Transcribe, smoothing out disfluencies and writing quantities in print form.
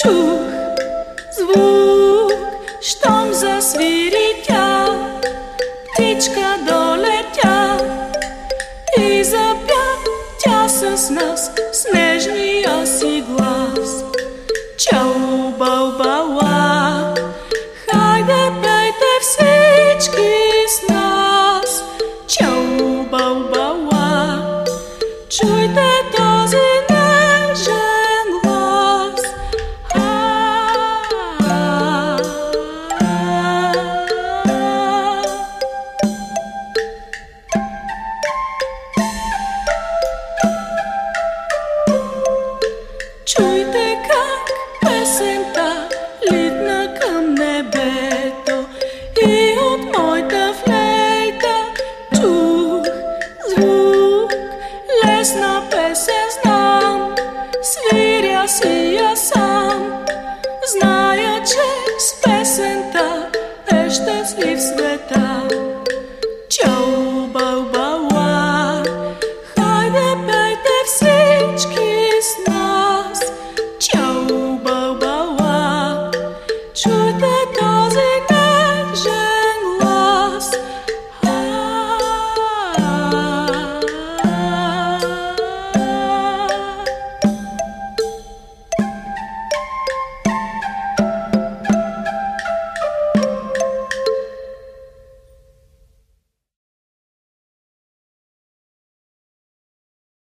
Чух звук, щом засвири тя, птичка долетя и запя тя с нас с нежния си глас. Чао, бау-бауа, хайде пейте всички с нас. Чао, бау-бауа, чуйте този нежен глас. Чуйте как песента литна към небето и от моята флейта чух звук, лесна песен знам, свиря си я сам. Зная, че с песента е щастлив света.